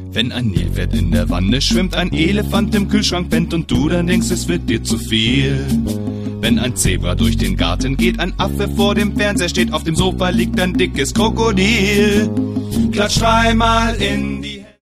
Wenn ein Nilpferd in der Wanne schwimmt, ein Elefant im Kühlschrank pennt und du dann denkst, es wird dir zu viel. Wenn ein Zebra durch den Garten geht, ein Affe vor dem Fernseher steht, auf dem Sofa liegt ein dickes Krokodil. Klatsch dreimal in die